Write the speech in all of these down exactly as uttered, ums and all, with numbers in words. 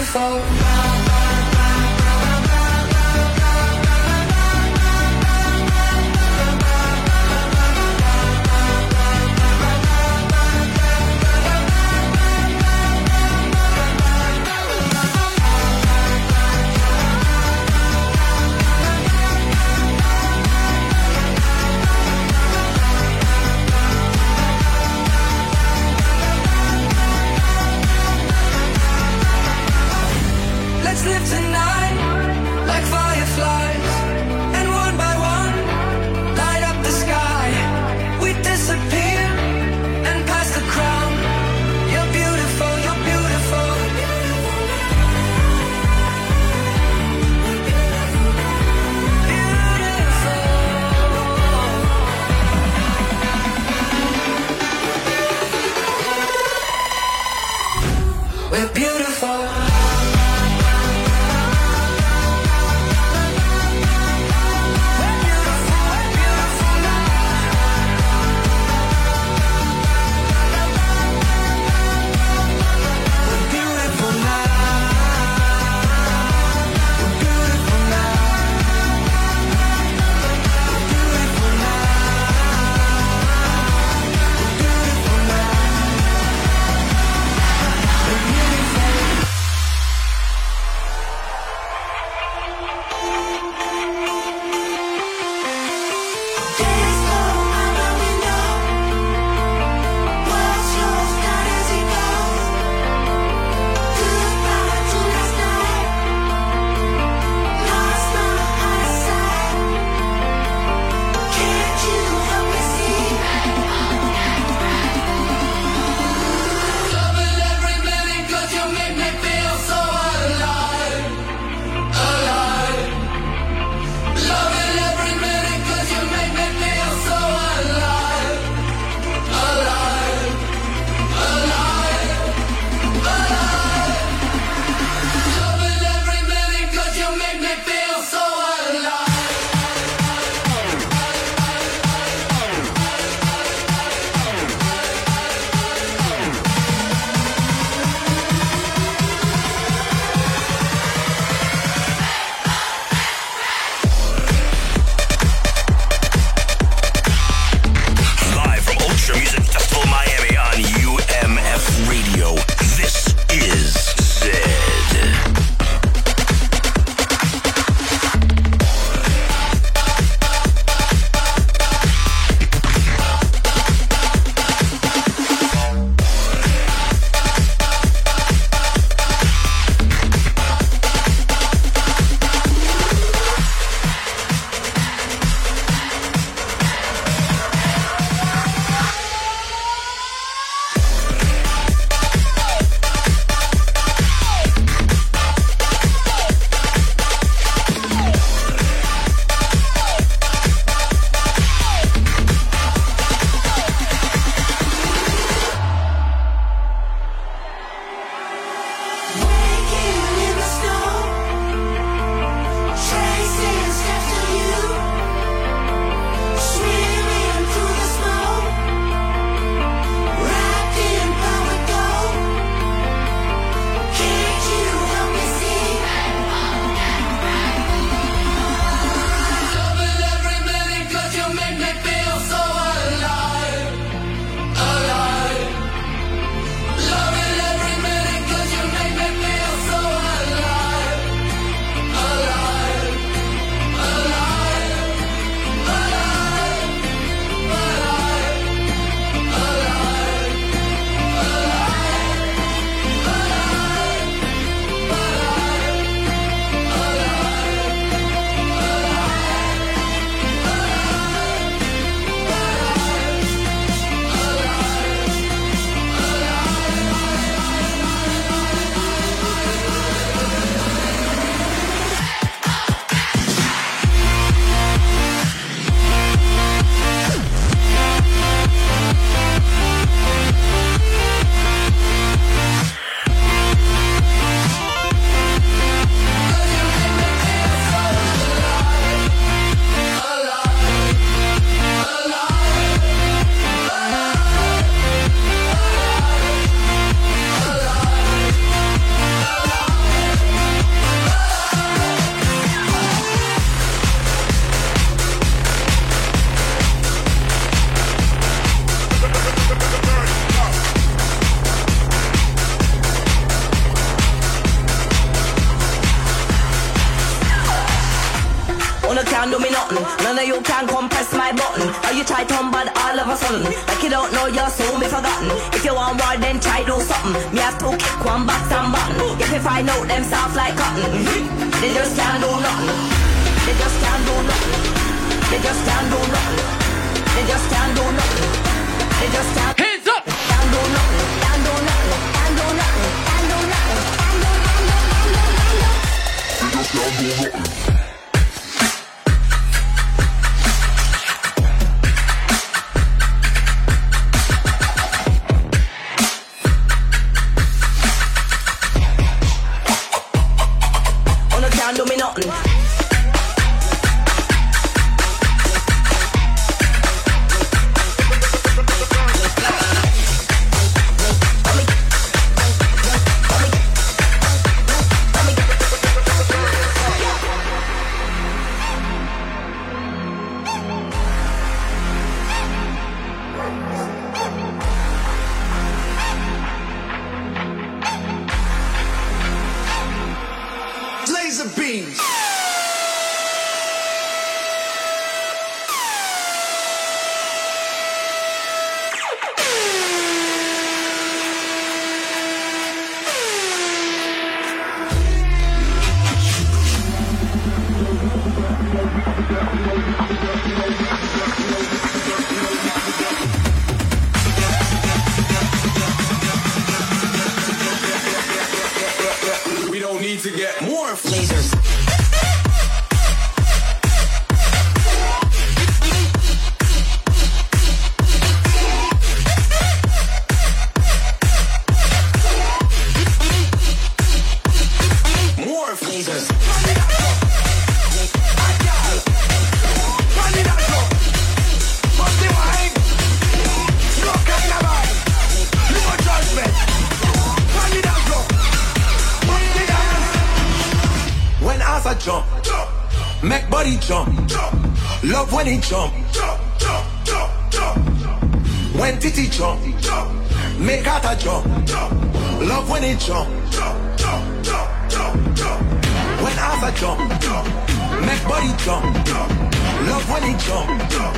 beautiful. Let's live tonight like fireflies, and one by one light up the sky. We disappear and pass the crown. You're beautiful, you're beautiful. Beautiful. We're beautiful. can't do me nothing. None of you can come press my button. Or you try to bad all of a sudden. Like you don't know you're soon be forgotten. If you want war, then try do something. Me have to kick one box and button. If you find out them soft like cotton. They just can't do nothing. They just can't do nothing. They just can't do nothing. They just can't do nothing. They just can't. Hands up! Can't do nothing. Can't do nothing. Can't do nothing. Can't do nothing. Can't do nothing. They just can't do nothing. Can't do me nothing. Laser beams. We don't need to get more lasers. More lasers. When as I jump, make body jump. Love when he jump. When titty jump, make heart a jump. Love when he jump. When as I jump, make body jump. Love when he jump.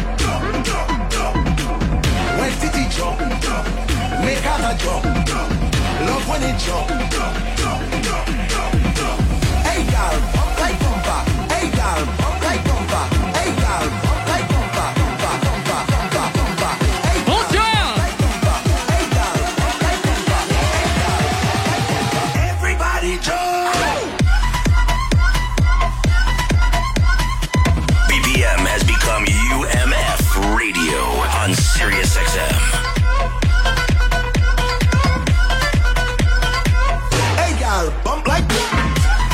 When titty jump, make heart a jump. Love when he jump. Hey girl, bump like bumper. Hey girl, bump like bumper. Hey girl, bump like bumper. Bumper, bumper, bumper, bumper. Hey girl, Bon down. like bumper. Hey girl, bump like bumper. Hey girl, like bumper. Everybody jump. B P M has become U M F Radio on Sirius X M. Hey girl, bump like bumper.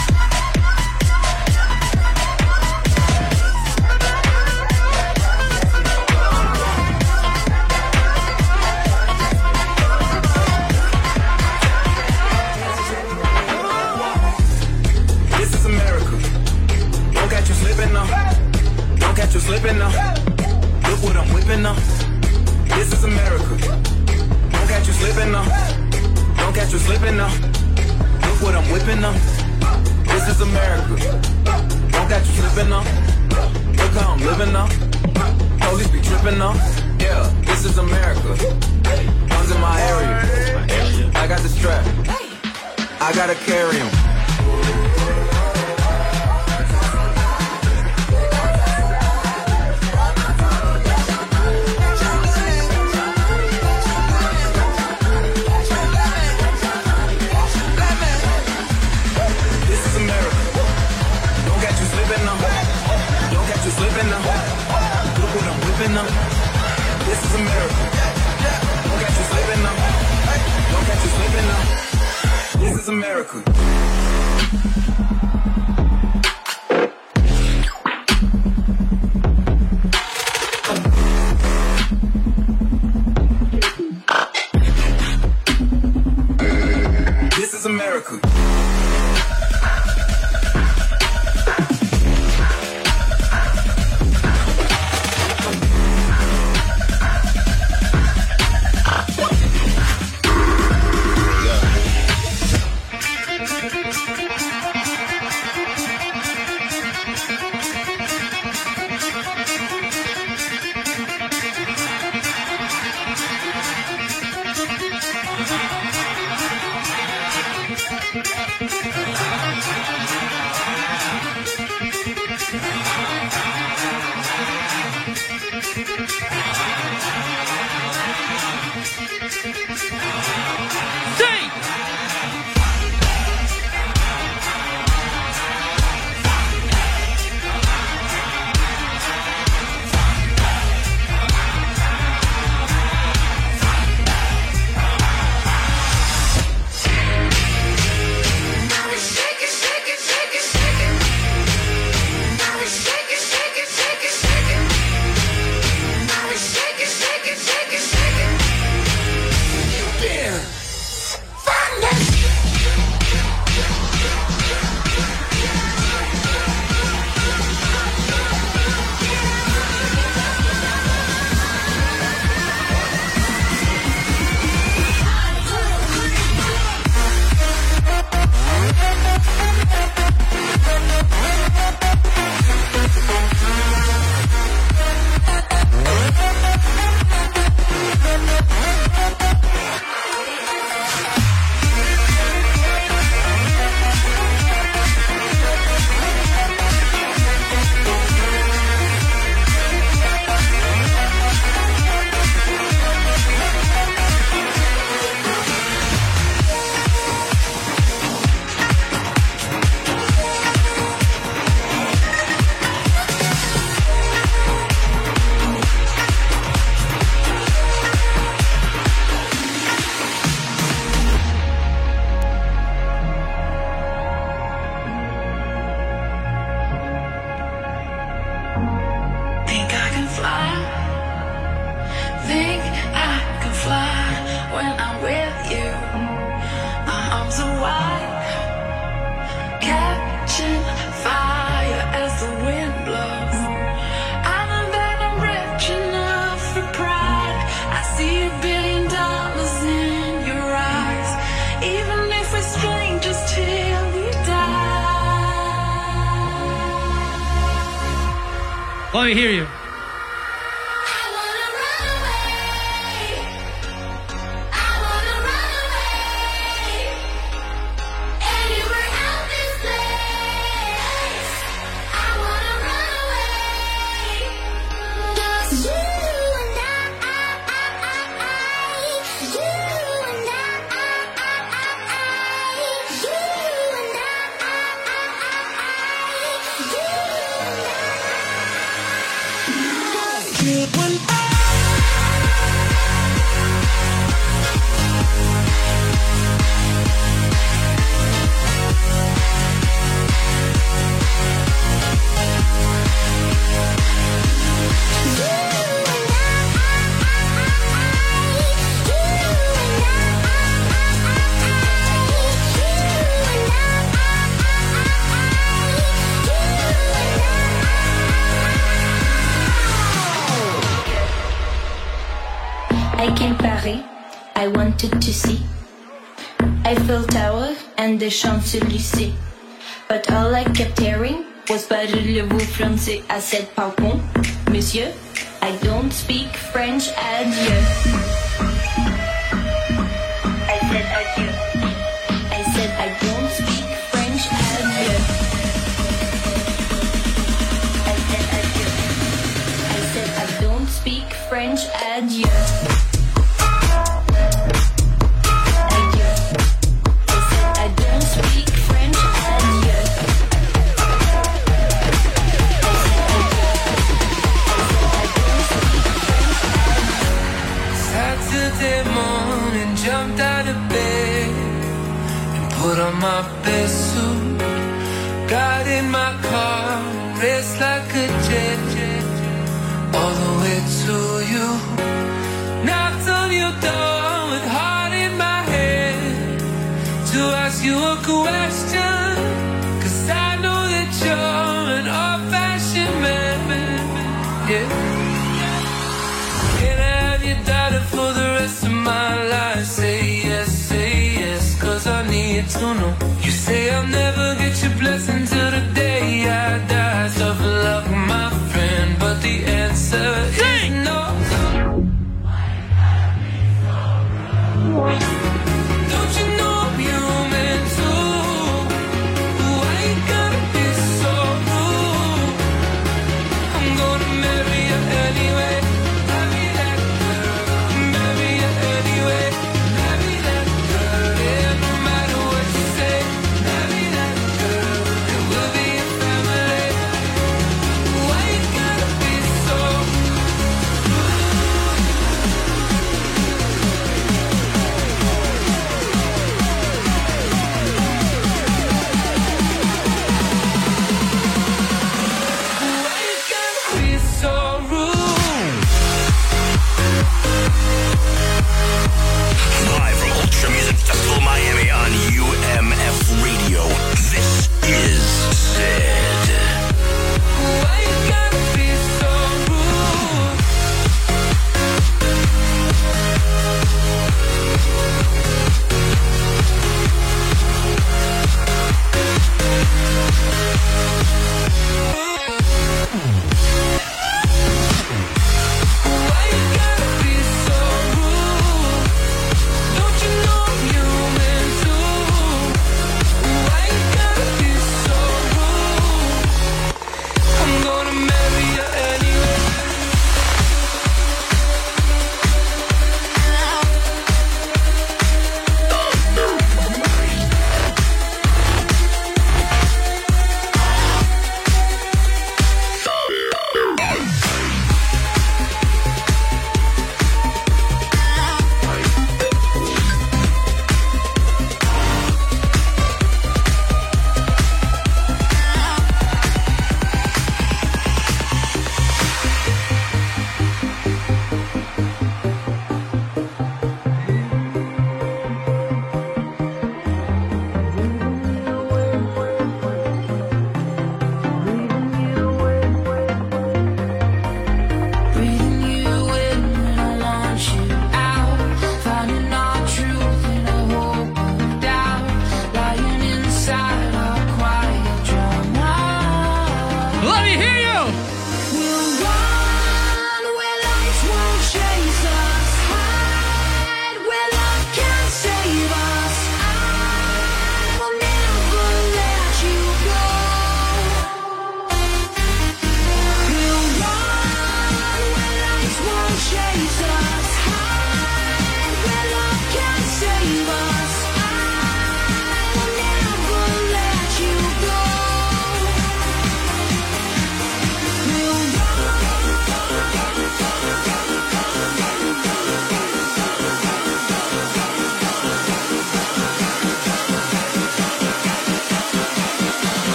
Slipping now. Look what I'm whipping now. This is America. Don't catch you slipping now. Don't catch you slipping now. Look what I'm whipping now. This is America. Don't catch you slipping now. Look how I'm living now. Police be tripping now. Yeah, this is America. Guns in my area. I got the strap. I gotta carry 'em. Slipping now. Look what I'm whipping now. This is America. Don't catch you slipping now. Don't catch you slipping now. This is America. This is America. Let me hear you. I wanted to see Eiffel Tower and the Champs-Élysées, but all I kept hearing was parlez-vous français. I said pardon, monsieur, I don't speak French, adieu. I said adieu. I said I don't speak French, adieu. I said adieu. I said I don't speak French, adieu. Jumped out of bed and put on my best suit. Got in my car, raced like a jet, all the way to you. Knocked on your door with heart in my head to ask you a question, 'cause I know that you're an old-fashioned man, yeah. Can I have your daughter for the rest of my life? Say yes, say yes, 'cause I need to know. You say I'll never get your blessing till the day I die. Tough luck, my friend, but the answer is no. Don't you know I'm human too? Why you gotta be so rude? I'm gonna marry you anyway. We'll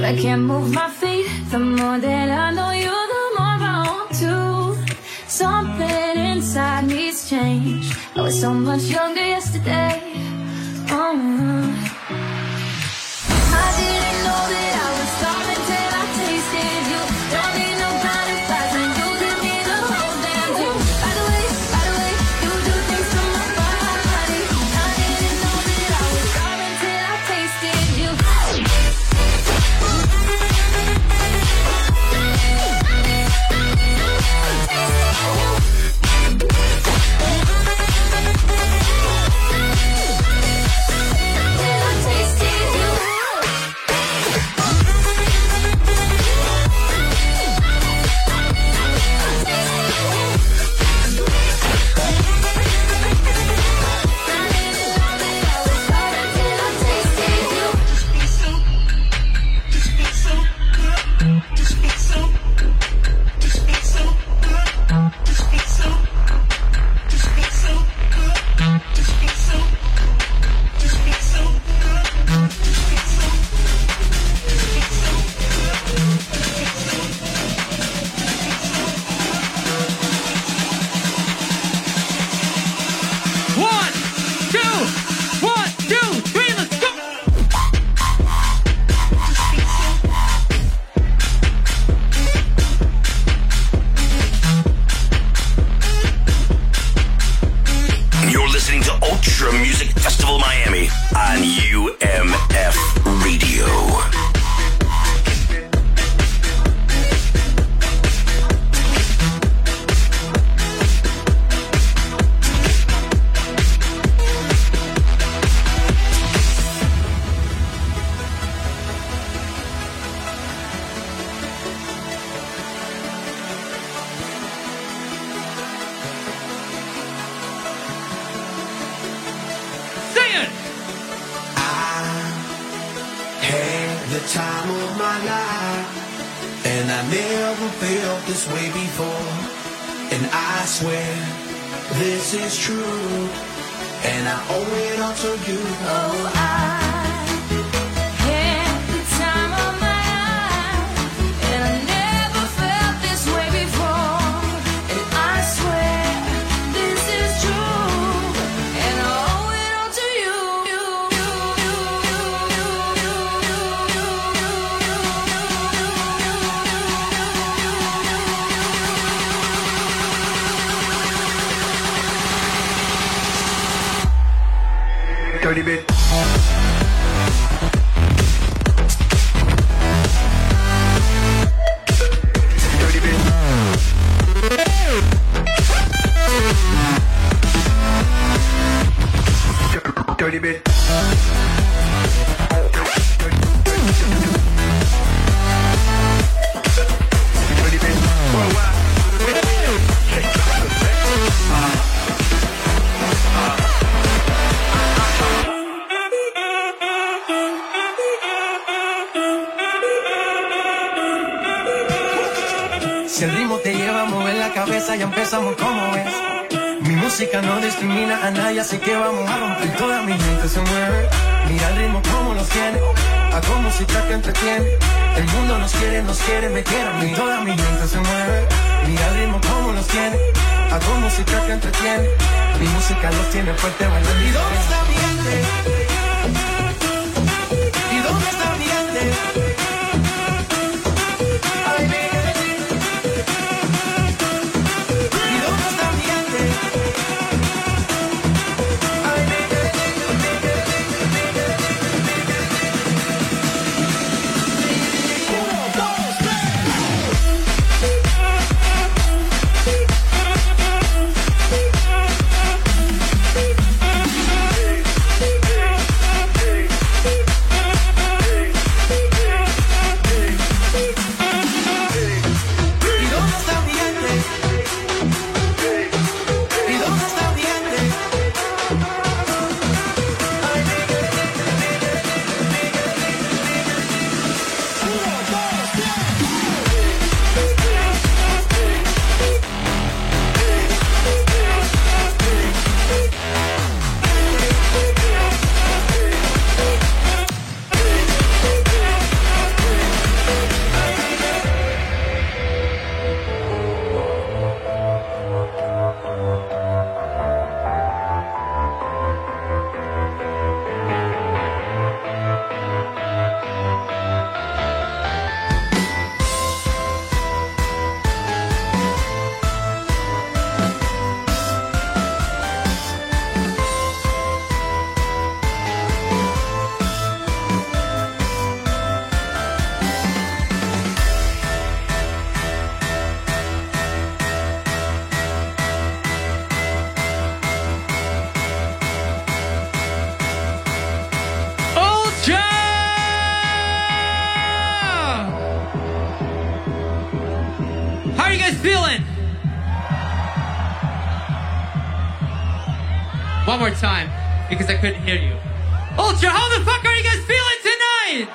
I can't move my feet. The more that I know you, the more I want to. Something inside needs change. I was so much younger yesterday. Oh. I didn't know that I was sorry till I tasted you. Don't need no kind of flies when you give me the whole damn thing. By the way, by the way, you do things to my body. I didn't know that I was sorry till I tasted you. Dirty bit. Dirty bit. Dirty bit. Dirty bit. Worldwide. Si el ritmo te lleva a mover la cabeza, ya empezamos como es. Mi música no discrimina a nadie, así que vamos a romper. Toda mi gente se mueve, mira el ritmo como los tiene. Hago música que entretiene, el mundo nos quiere, nos quiere, me quiere a mí. Toda mi gente se mueve, mira el ritmo como los tiene. Hago música que entretiene, mi música los tiene fuerte bailando. ¿Y dónde está mi gente? ¿Y dónde está mi gente? Ay, mi you guys feeling? One more time, because I couldn't hear you. Ultra, how the fuck are you guys feeling tonight?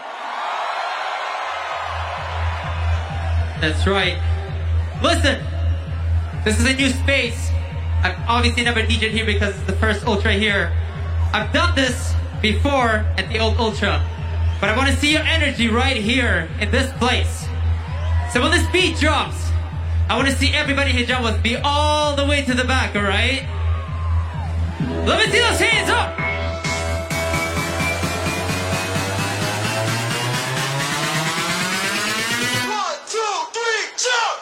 That's right. Listen, this is a new space. I've obviously never D J'd here because it's the first Ultra here. I've done this before at the old Ultra, but I want to see your energy right here in this place. So when this beat drops, I want to see everybody here jump with me all the way to the back, alright? Let me see those hands up! One, two, three, jump!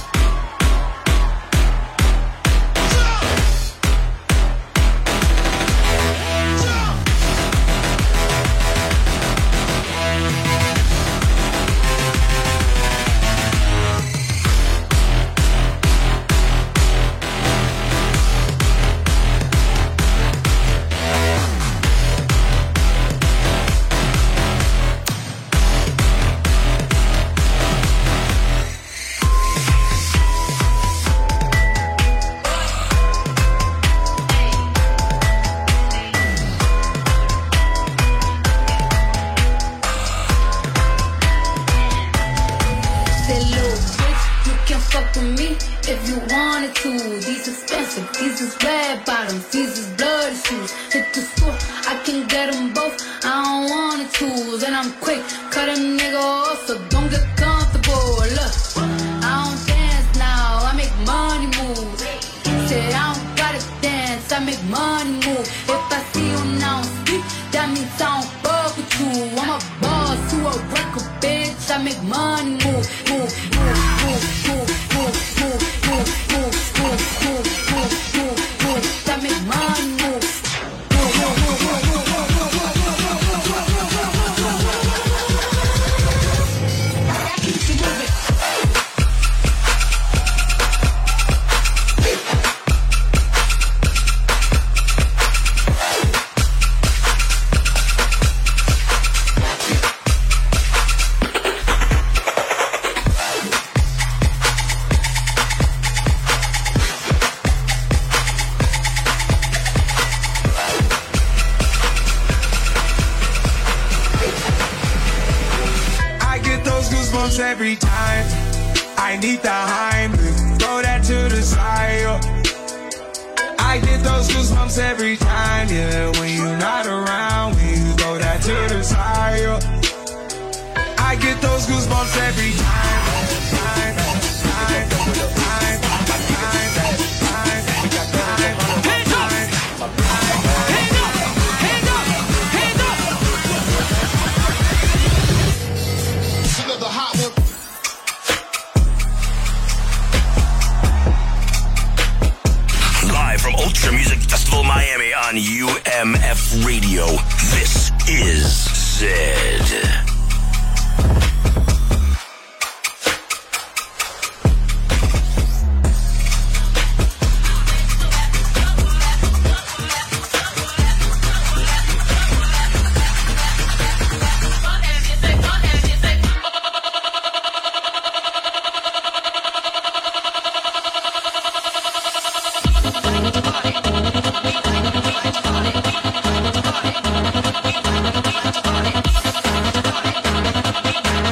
Every time I need the Heimlich, throw that to the side. I get those goosebumps every time, yeah. When you're not around, when you throw that to the side. I get those goosebumps every time. time, time, time, time, time, time. We got time. Hands up! Hands up! Hands up! Hands up! Another hot one. From Ultra Music Festival Miami on U M F Radio, this is Zed. Body.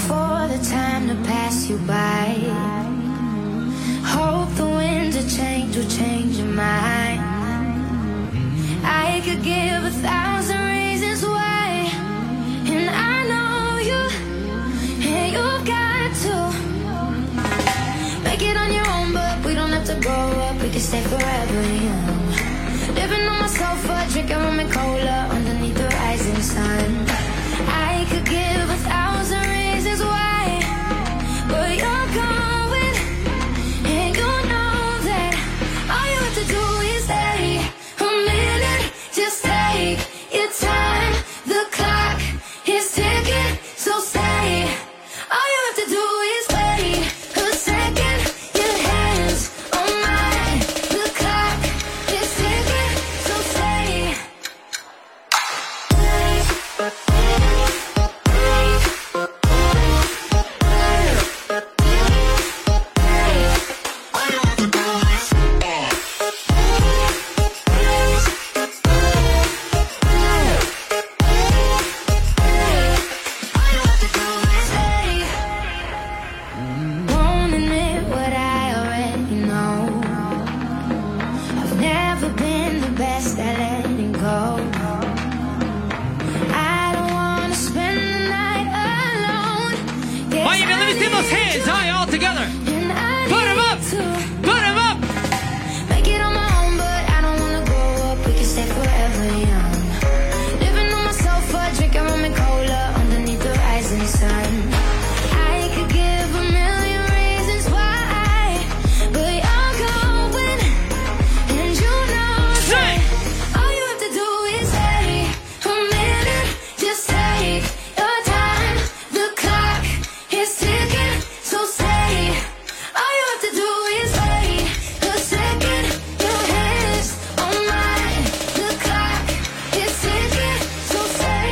for the time to pass you by. Hope the winds of change will change your mind. I could give a thousand reasons why, and I know you, and you've got to make it on your own, but we don't have to grow up, we can stay forever young. Living on my sofa, drinking rum and cola underneath the rising sun. I could give a thousand reasons why, but you're going, and you know that all you have to do is stay a minute. Just take your time, the clock is ticking, so stay. All you have to do is wait a second. Your hands on mine, the clock is ticking, so stay. Won't admit what I already know. I've never been the best at letting go. I don't wanna spend the night alone. Guess Miami, let me see I those hands, need all y'all together. And I Put 'em need up. to Put 'em up. make it on my own, but I don't wanna grow up. We can stay forever young. Living on my sofa, drinking rum and cola underneath the rising sun. I could give a million reasons why, but you're going, and you know that all you have to do is stay a minute. Just take your time, the clock is ticking, so stay. All you have to do is wait a second. Your hands on mine, the clock is ticking, so stay.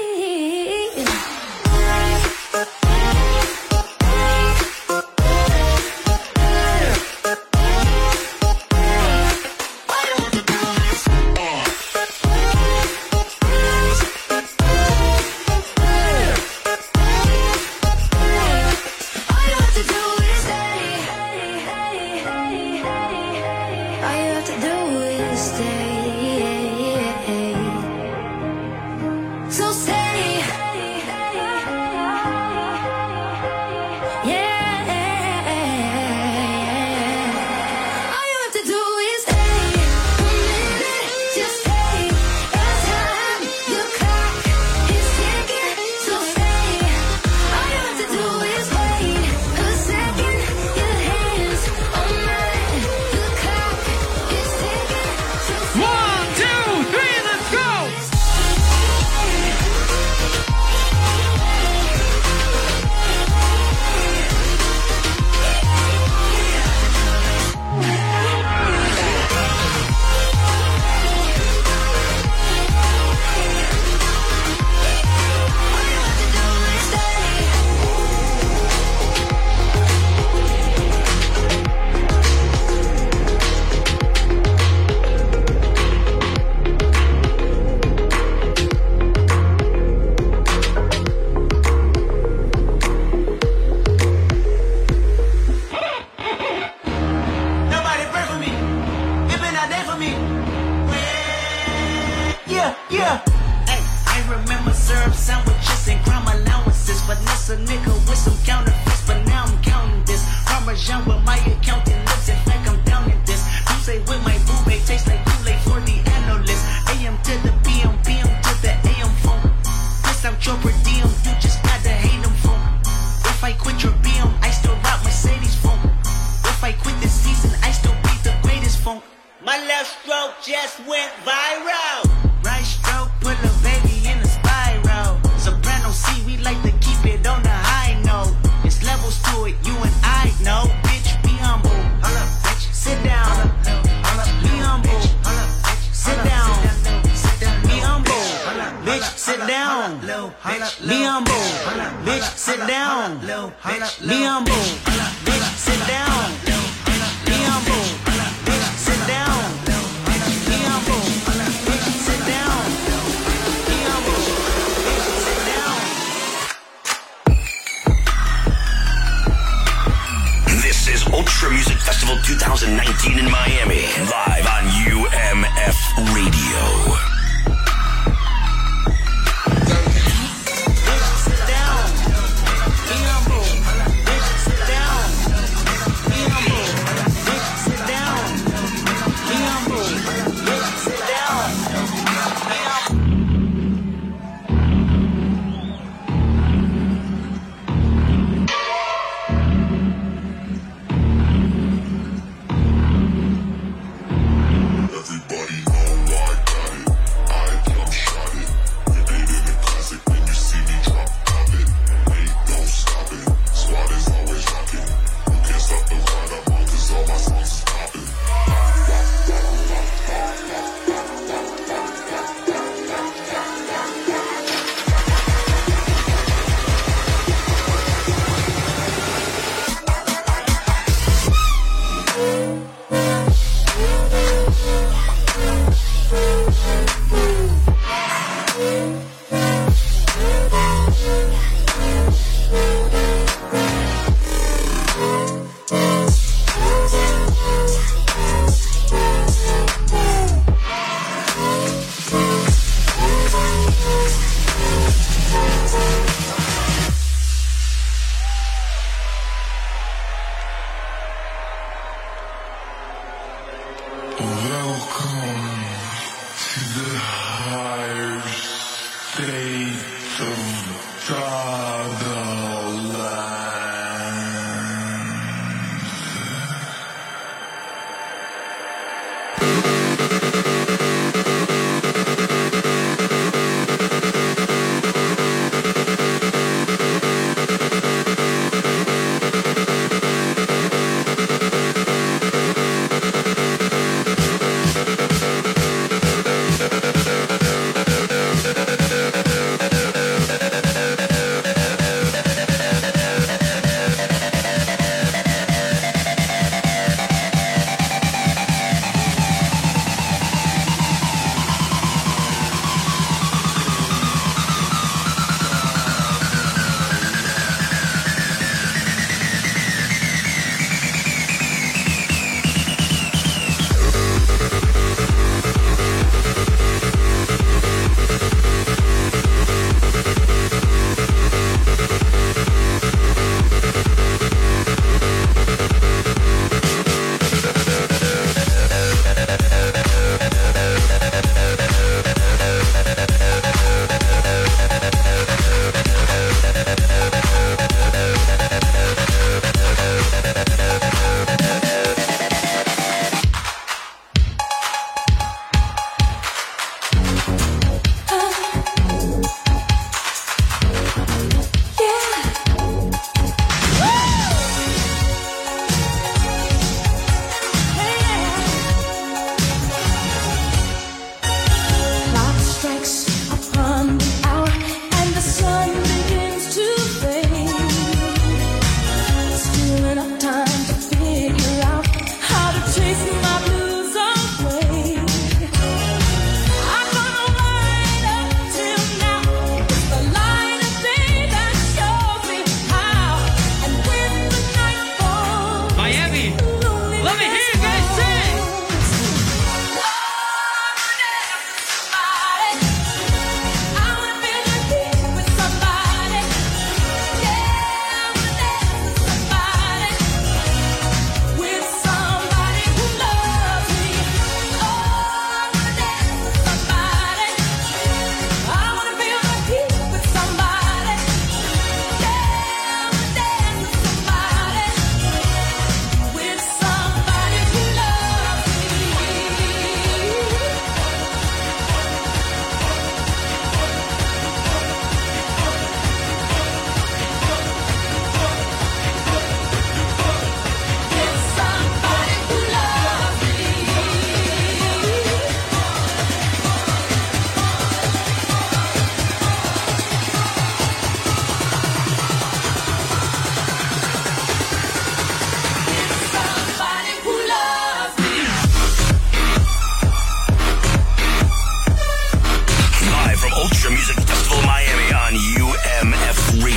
All you have to do is stay. All you have to do is stay. So stay. Yeah. All you have to do is stay a minute. Just take your time. Your clock is ticking, so stay. All you have to do is wait a second. Your hands on mine. The clock is ticking, so stay. One, two, three, let's go. Nobody pray for me. It been out there for me. Yeah, yeah. Hey, I remember syrup sandwiches and crime allowances. Finesse a nigga with some counterfeits, but now I'm counting this. Parmesan with my accountant lips. In fact, I'm down in this. You say with my boo babe tastes like Kool-Aid for the analyst. A M to the P M, P M to the A M phone. Piss out your per diem, you just gotta hate them phone. If I quit your B M, I still rock Mercedes phone. If I quit this season, I still be the greatest phone. My left stroke just went viral. Right stroke put a baby in a spiral. Soprano C, we like to keep it on the high note. It's levels to it, you and I know. Bitch, be humble. Sit down. Be humble. Sit down. Be humble. Bitch, sit down. Be humble. Bitch, sit down. Be humble. Bitch, sit down. Be humble. Bitch, sit down. Be humble. Bitch, sit down. Be humble. Bitch, sit down. two thousand nineteen in Miami. Live on U M F Radio.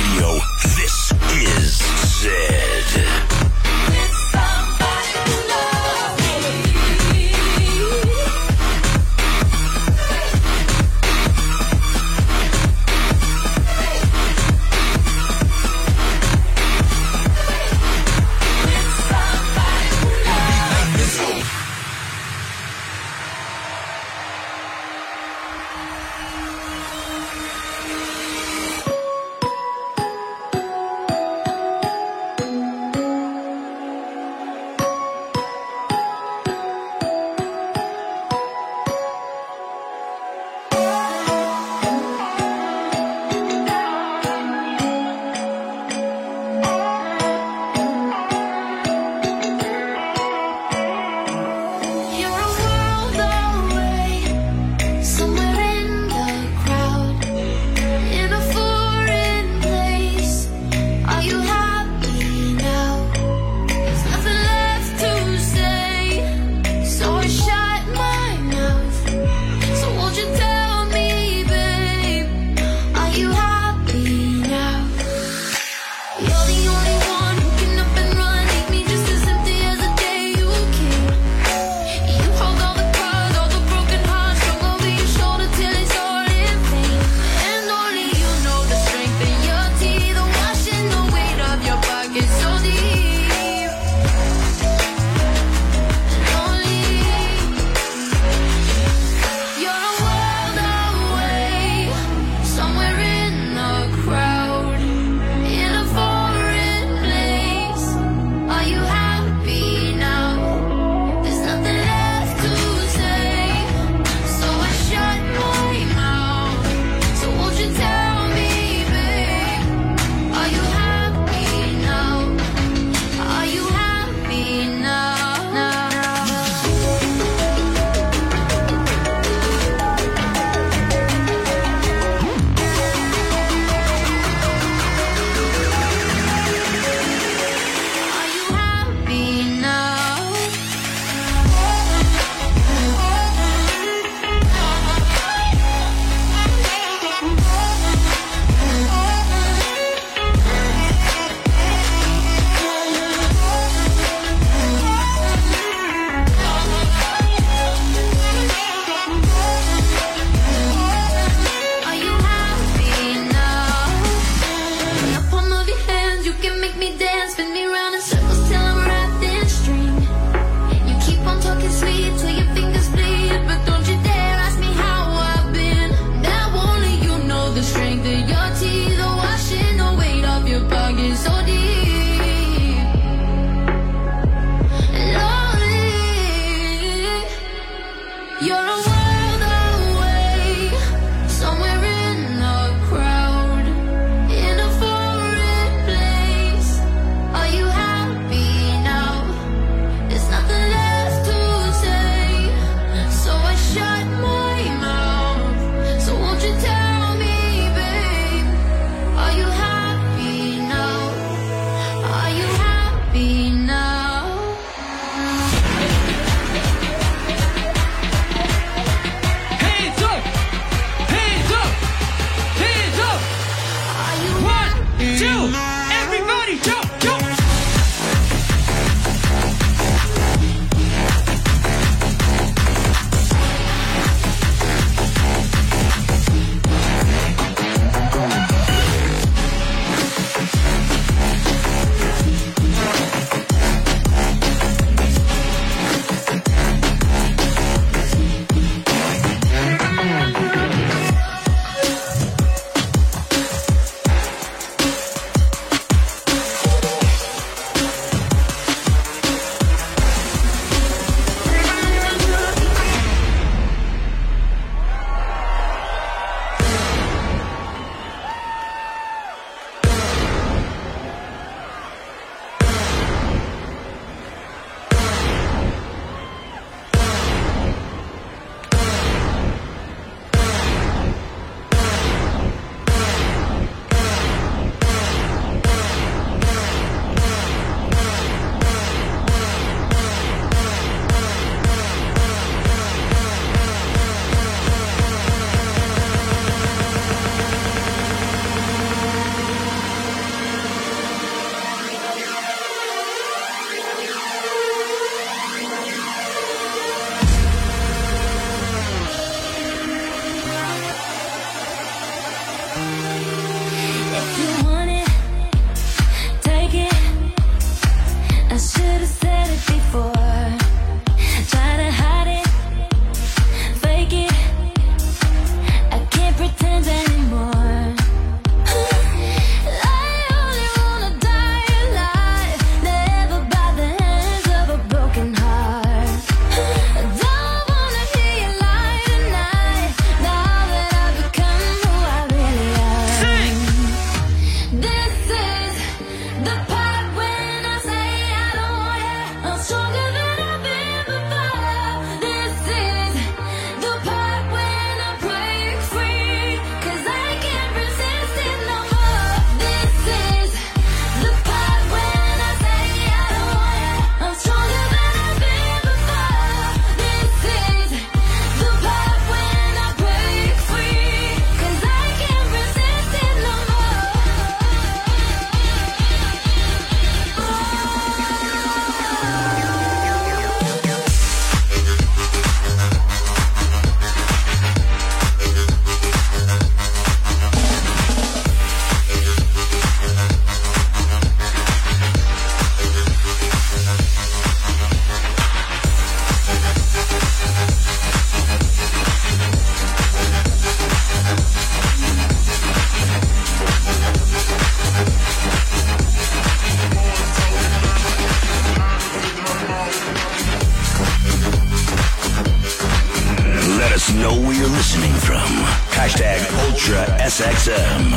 Radio. This is Zed. strength of your teeth are washing the weight off your pocket so deep. Lonely, you're a world away, somewhere in a crowd, in a foreign place. Are you happy now? There's nothing left to say, so I shut my mouth. So won't you tell me, babe, are you happy now? Are you happy now? Hands up! Hands up! Hands up! Are you One, two, everybody jump, jump! If you want it, take it. I should have said it before. Try to hide it, fake it. I can't pretend anymore. I only wanna die alive, never by the hands of a broken heart. I don't wanna hear you lie tonight, now that I've become who I really am. This is the part when I say I don't want it. I'm stronger than I've been before. This is the part when I break free, 'cause I can't resist it no more. This is the part when I say I don't want it. I'm stronger than I've been before. This is the part when I break free, 'cause I can't resist it no more. Let us know where you're listening from. Hashtag Ultra S X M.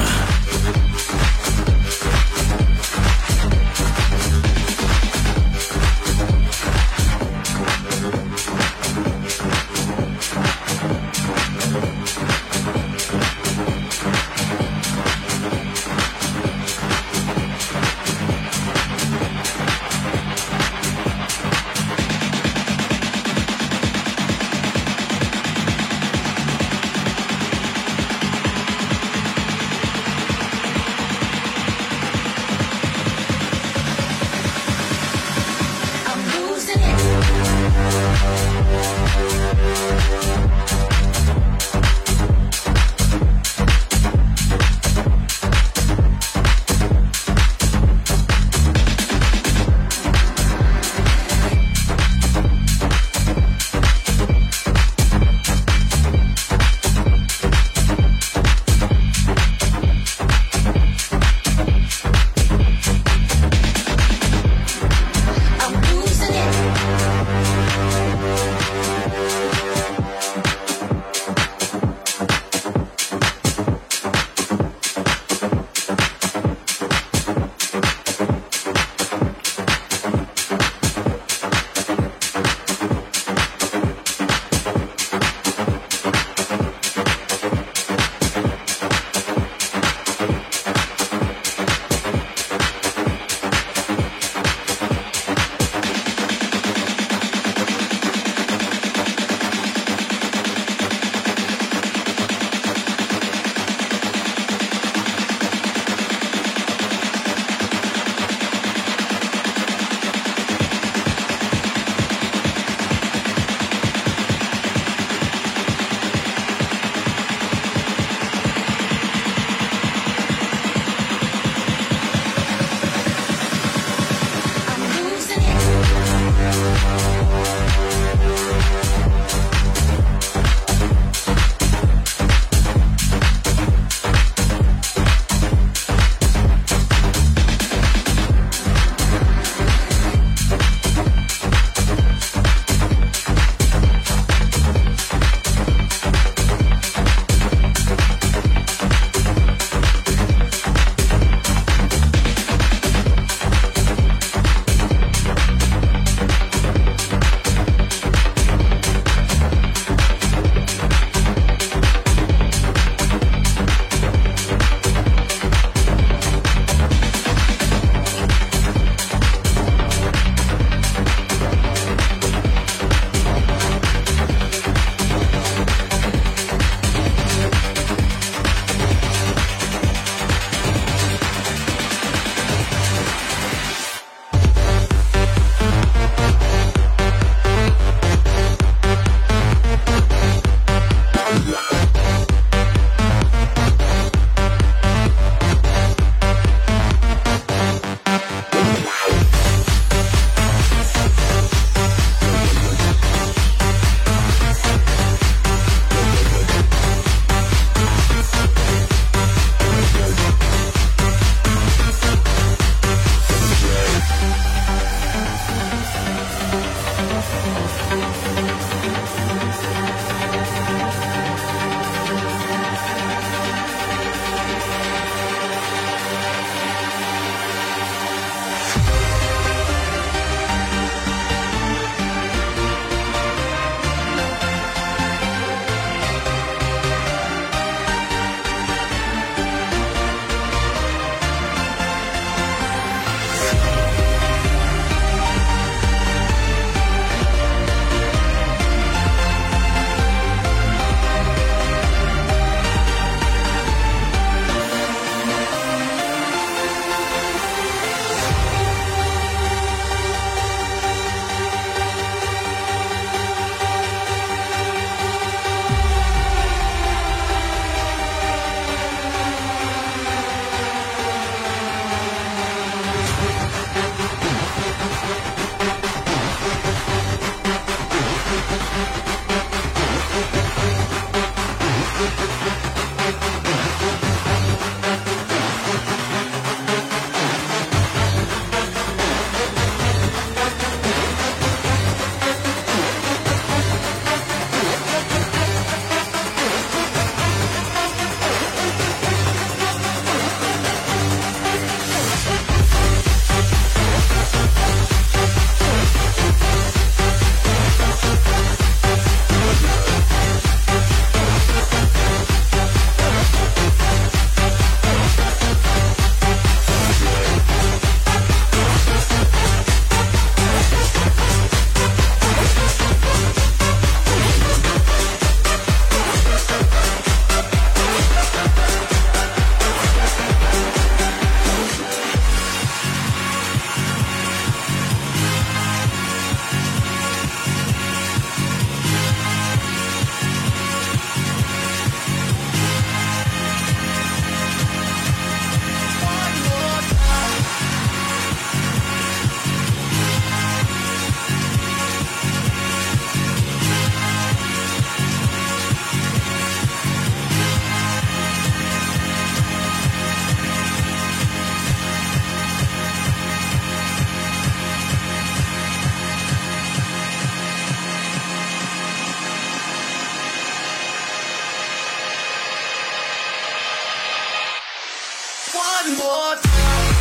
One more time.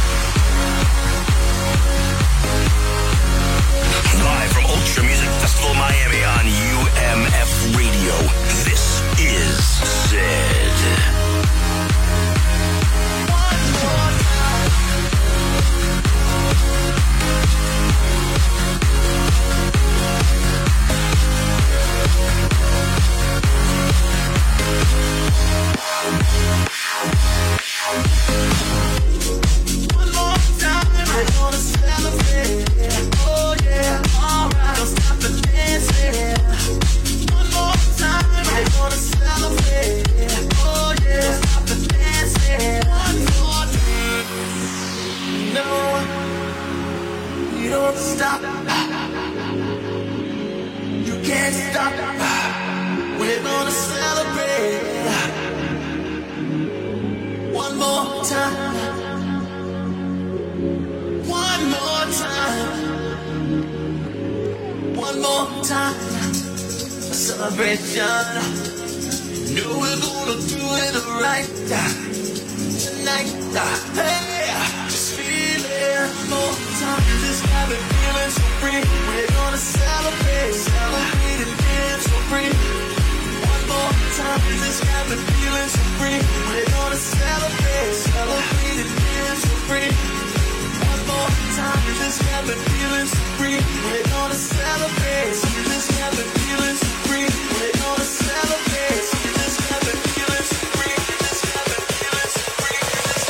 Live from Ultra Music Festival Miami on U M F Radio, this is Zed. One more time. One more time, we're gonna celebrate. Oh yeah, alright, don't stop the dancing. One more time, we're gonna celebrate. Oh yeah, don't stop the dancing. One more time. No, you don't stop. You can't stop. We're gonna celebrate. One more time. One more time. One more time. A celebration. Know we're gonna do it right tonight. Hey, just feel it. One more time. This got me feeling so free. We're gonna celebrate, celebrate and dance so free. One more time. This got me feeling so free. We're gonna celebrate, celebrate and dance so free. One more time. This got me feeling so free. We're gonna celebrate. This got me feeling so free. We're gonna celebrate. This got me feeling so free. This got me feeling so free.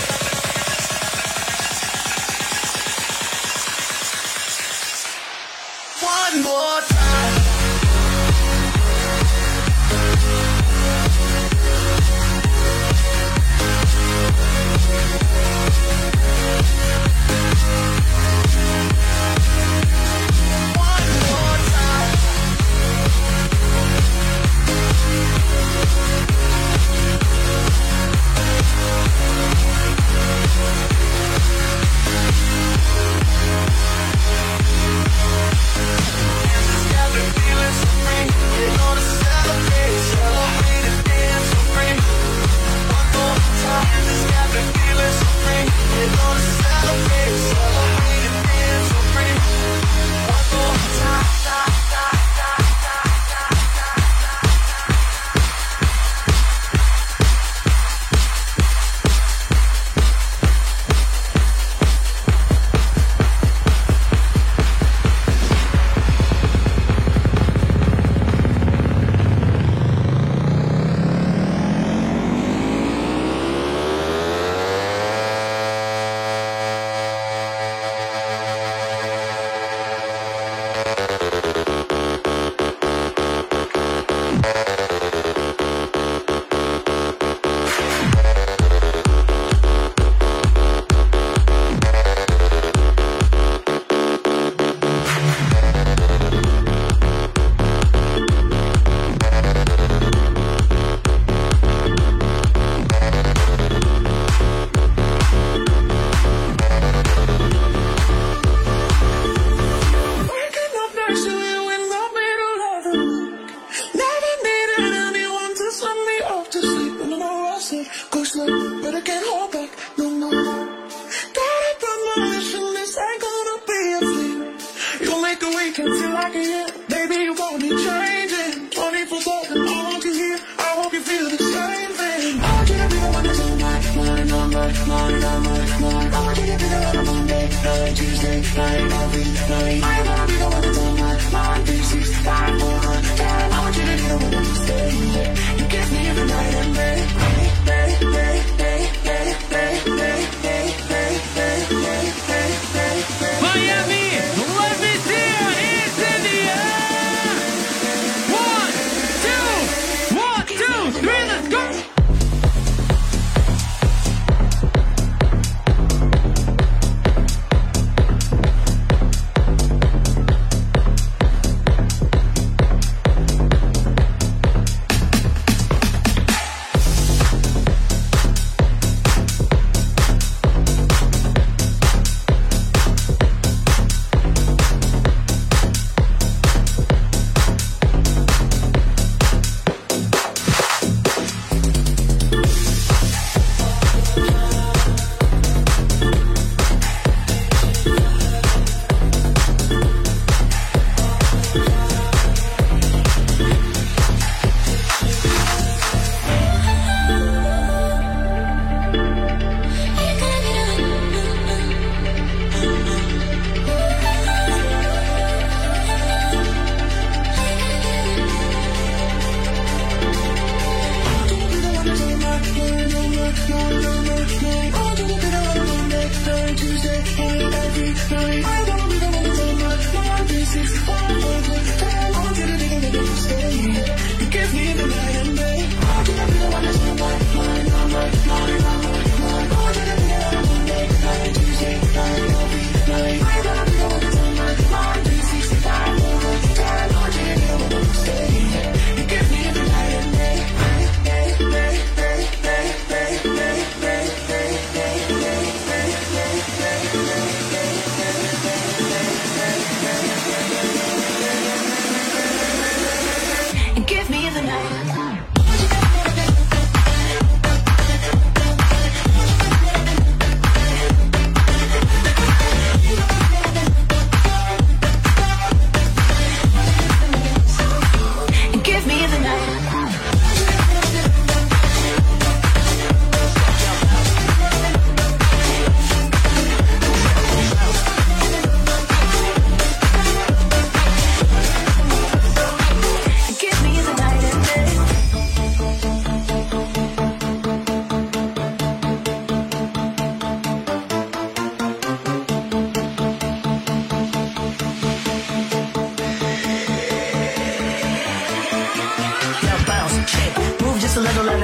One more time.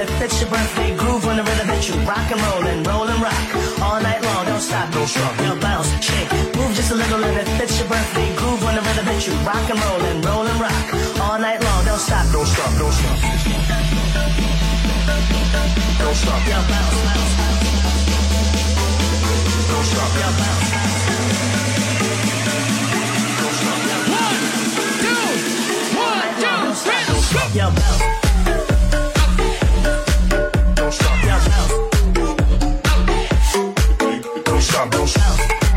it fits your birthday groove when the rhythm hits you. Rock and roll and roll and rock all night long. Don't stop, don't stop. Yo, bounce, shake, move just a little and it fits your birthday groove when the rhythm hits you. Rock and roll and roll and rock all night long. Don't stop, don't stop, don't stop. Don't stop. Yo, bounce, bounce, bounce. Don't stop. Yo, bounce. Don't stop. One, two, one, two, three, don't stop. Yo, bounce. Don't stop. Yo, bounce. Don't stop. Don't stop.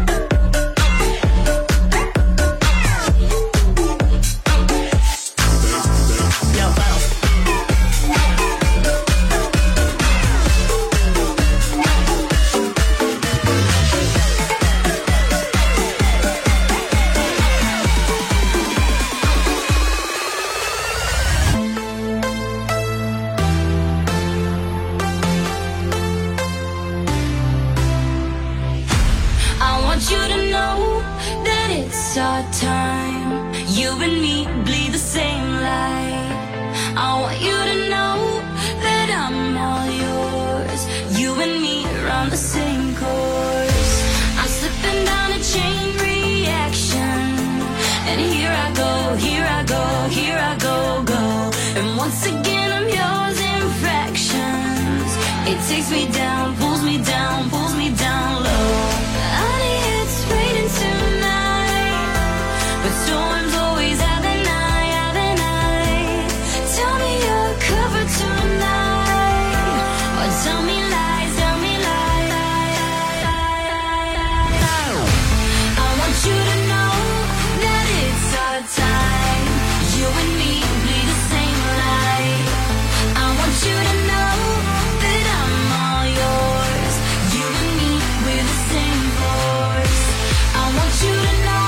Our time, you and me bleed the same light. I want you to know that I'm all yours. You and me run the same course. I'm slipping down a chain reaction, and here I go, here I go, here I go, go. And once again I'm yours in fractions. It takes me down, pulls me down, pulls me down low. Honey, it's raining tonight. But storms always have the night, have the night. Tell me you're covered tonight, or tell me lies, tell me lies. I want you to know that it's our time. You and me bleed the same light. I want you to know that I'm all yours. You and me, we're the same force. I want you to know.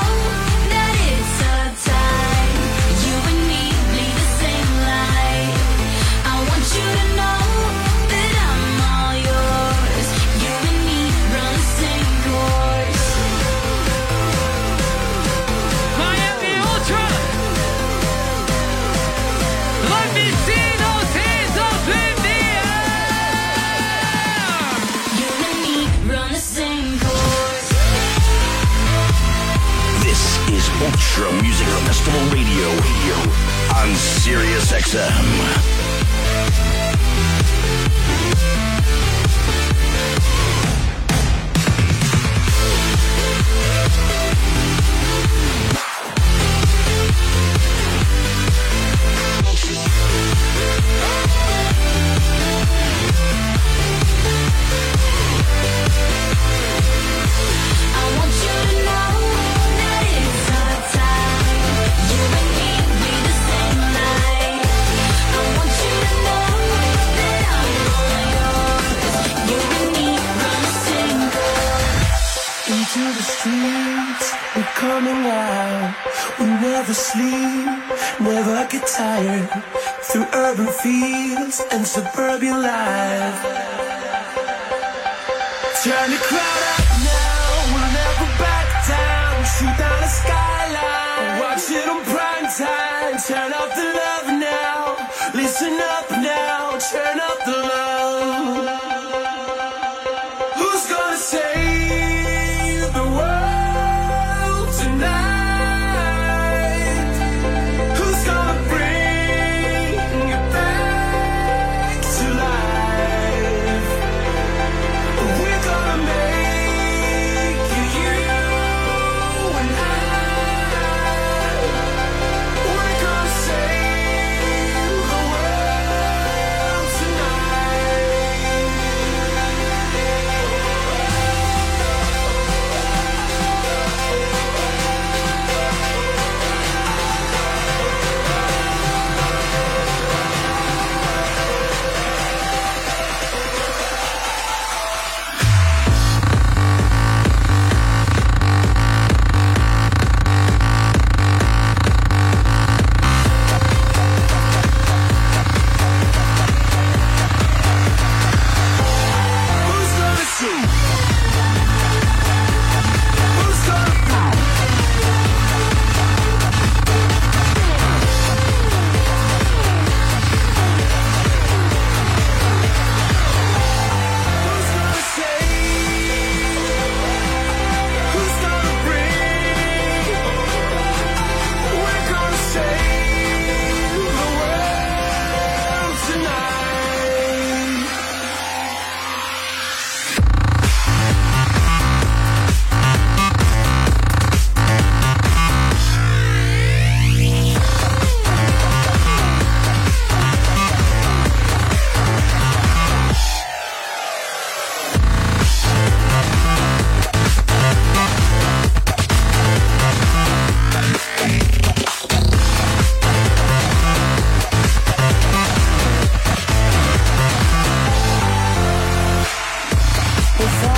Ultra Music Festival Radio, Radio on Sirius X M. Coming out, we never sleep, never get tired. Through urban fields and suburban life. Turn the crowd up now, we'll never back down. Shoot down the skyline, watch it on prime time. Turn up the love now, listen up now, turn up the love. Who's gonna save the world?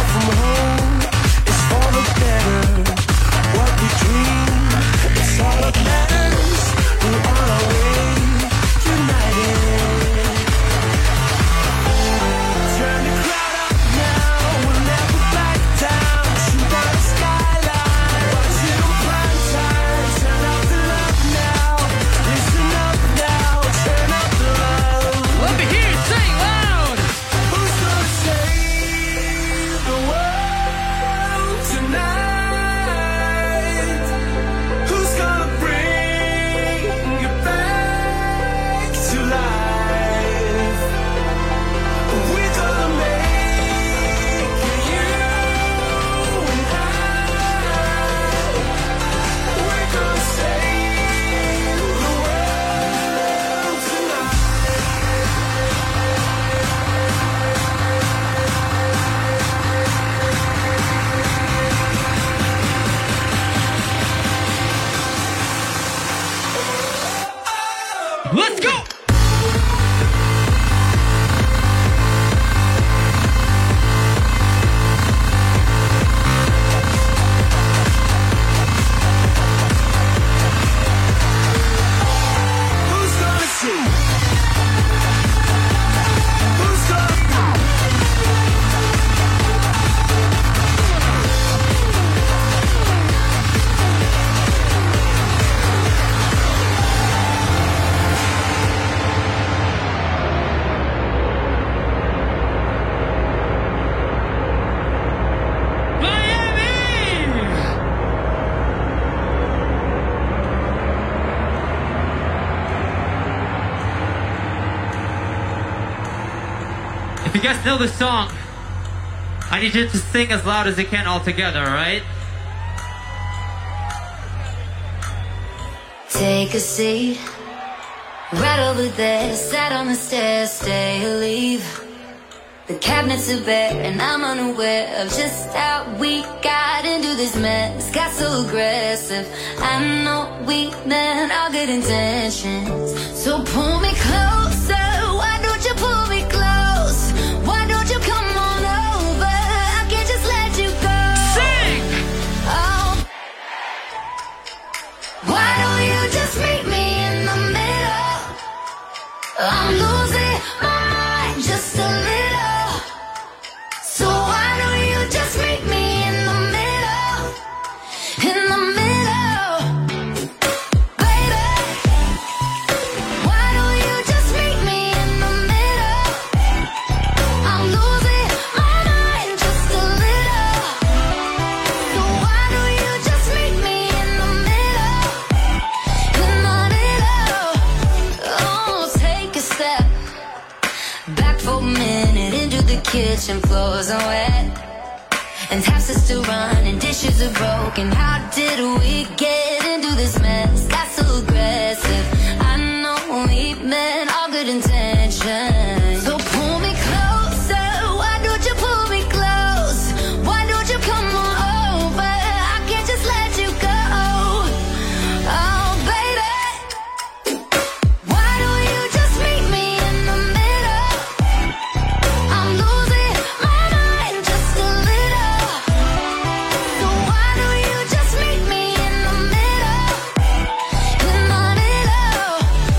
from home is for the better. What we dream, it's all that matters. We're on our way, united. Turn the crowd up now, we'll never back down. Shoot out the skyline, watch it on prime time. Turn up the love now, listen up now, turn up the love. Let me hear you sing loud. Who's gonna save the world tonight? Who's gonna bring it back to life? We're gonna make it, you and I. We're gonna save the world tonight. Let's go. Who's gonna see? Who's gonna If you guys know the song, I need you to sing as loud as you can all together, alright? Take a seat, right over there. Sat on the stairs, stay or leave. The cabinets are bare, and I'm unaware of just how we got into this mess. Got so aggressive. I know we meant all good intentions. So pull me closer. Why don't you pull me close? Why don't you come on over? I can't just let you go. Sing! Oh. Why don't you just meet me in the middle? I'm losing my mind just a little. So why don't you just meet me in the middle? In the middle, baby. Why don't you just meet me in the middle? I'm losing my mind just a little. So why don't you just meet me in the middle? In the middle. Oh, take a step back for a minute into the kitchen. Floors are wet and taps are still running, dishes are broken. How did we get into this mess? Got so aggressive. I know we meant all good intentions. So pull me closer. Why don't you pull me close? Why don't you come on over? I can't just let you go. Oh, baby. Why don't you just meet me in the middle? I'm losing my mind just a little. So why don't you just meet me in the middle? In the middle.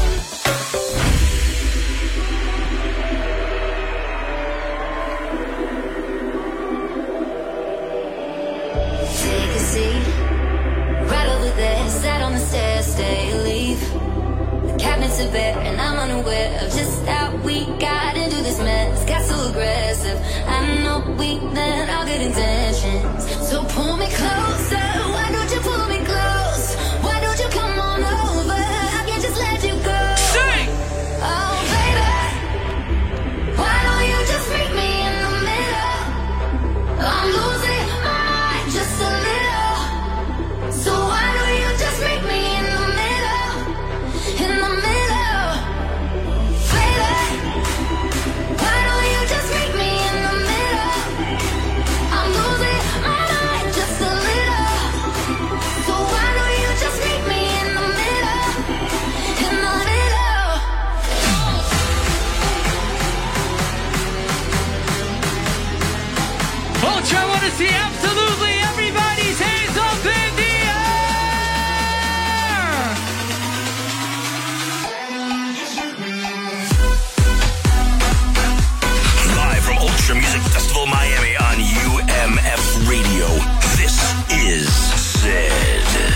Take a seat, right over there. Sat on the stairs, stay or leave. The cabinets are bare, and I'm unaware of just how we got into this mess. Got so aggressive. I know we meant all good intentions. So pull me closer. Why don't you pull me close? Why don't you come on over? I can't just let you go. Sing! Oh, baby. Why don't you just meet me in the middle? I'm losing my mind just a little. So why don't you just meet me in the middle? In the middle, baby. Why Ultra, I want to see absolutely everybody's hands up in the air! Live from Ultra Music Festival Miami on U M F Radio, this is Zed.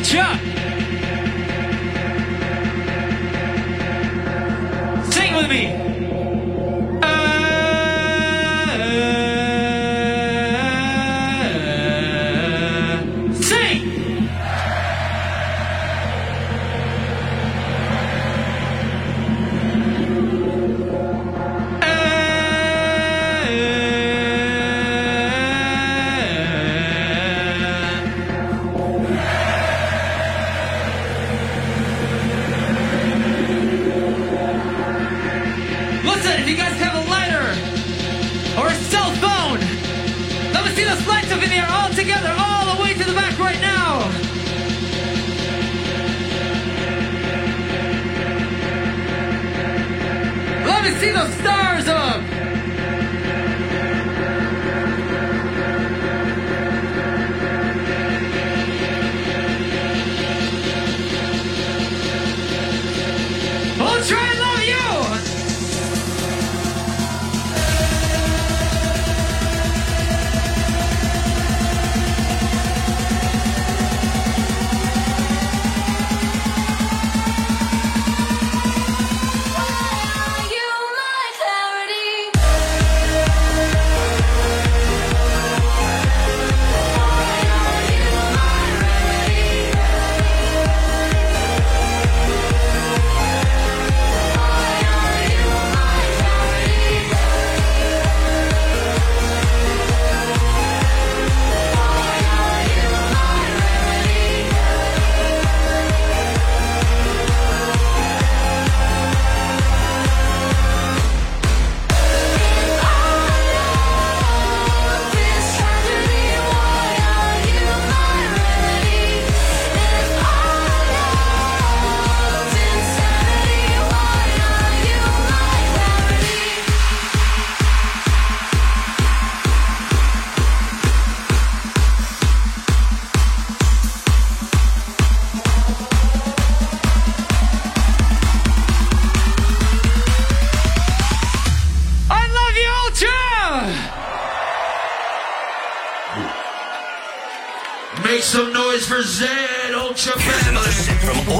Ultra. Sing with me. If you guys have a lighter or a cell phone, let me see those lights up in the air all together, all the way to the back right now. Let me see those stars up. Ultra, I love you. Make some noise for Zed Ultra. Here's another sip from